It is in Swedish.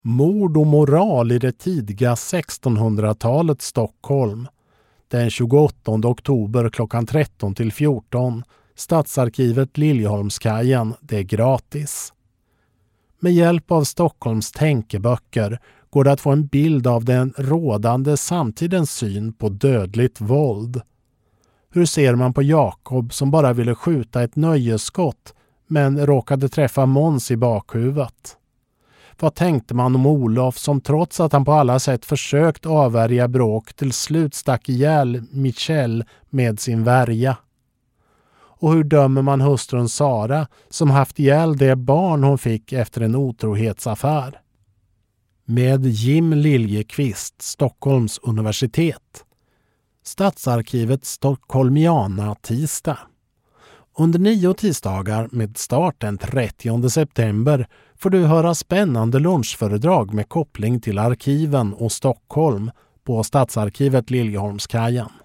Mord och moral i det tidiga 1600-talets Stockholm. Den 28 oktober klockan 13-14. Stadsarkivet Liljeholmskajen, det är gratis. Med hjälp av Stockholms tänkeböcker går det att få en bild av den rådande samtidens syn på dödligt våld. Hur ser man på Jakob som bara ville skjuta ett nöjesskott men råkade träffa Måns i bakhuvudet? Vad tänkte man om Olof som trots att han på alla sätt försökt avvärja bråk till slut stack ihjäl Michel med sin värja? Och hur dömer man hustrun Sara som haft ihjäl det barn hon fick efter en otrohetsaffär? Med Jim Liljeqvist, Stockholms universitet. Stadsarkivet Stockholmiana tisdag. Under 9 tisdagar med start den 30 september får du höra spännande lunchföredrag med koppling till arkiven och Stockholm på Stadsarkivet Liljeholmskajen.